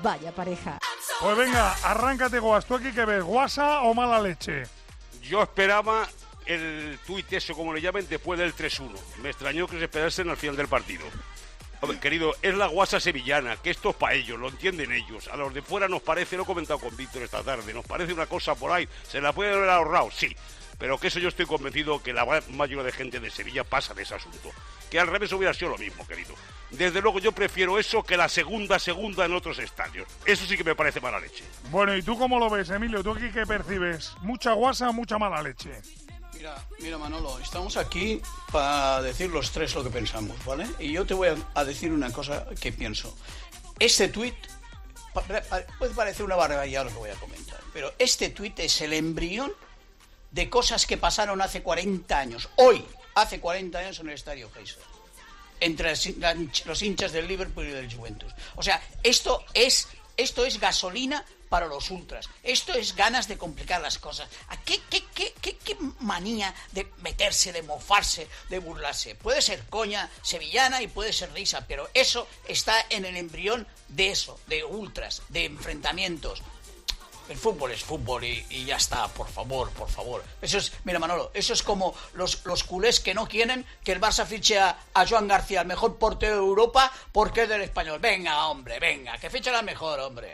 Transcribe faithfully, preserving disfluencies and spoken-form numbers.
Vaya pareja. Pues venga, arráncate, Guas. ¿Tú aquí qué ves? ¿Guasa o mala leche? Yo esperaba el tuit eso, como le llamen, después del tres uno. Me extrañó que se esperasen al final del partido. Hombre, querido, es la guasa sevillana, que esto es para ellos, lo entienden ellos. A los de fuera nos parece, lo he comentado con Víctor esta tarde, nos parece una cosa por ahí, se la pueden haber ahorrado, sí. Pero que eso yo estoy convencido que la mayoría de gente de Sevilla pasa de ese asunto. Que al revés hubiera sido lo mismo, querido. Desde luego yo prefiero eso que la segunda segunda en otros estadios. Eso sí que me parece mala leche. Bueno, ¿y tú cómo lo ves, Emilio? ¿Tú aquí qué percibes? ¿Mucha guasa o mucha mala leche? Mira, mira Manolo, estamos aquí para decir los tres lo que pensamos, ¿vale? Y yo te voy a, a decir una cosa que pienso. Este tuit, pa, pa, puede parecer una barbaridad lo que voy a comentar, pero este tuit es el embrión de cosas que pasaron hace cuarenta años, hoy, hace cuarenta años en el Estadio Geisel, entre los hinchas del Liverpool y del Juventus. O sea, esto es, esto es gasolina para los ultras. Esto es ganas de complicar las cosas. ¿A qué, qué, qué, qué, qué manía de meterse, de mofarse, de burlarse? Puede ser coña sevillana y puede ser risa, pero eso está en el embrión de eso, de ultras, de enfrentamientos. El fútbol es fútbol y, y ya está, por favor, por favor. Eso es, mira Manolo, eso es como los, los culés que no quieren que el Barça fiche a, a Joan García, el mejor portero de Europa, porque es del Español. Venga, hombre, venga, que fichen al mejor, hombre.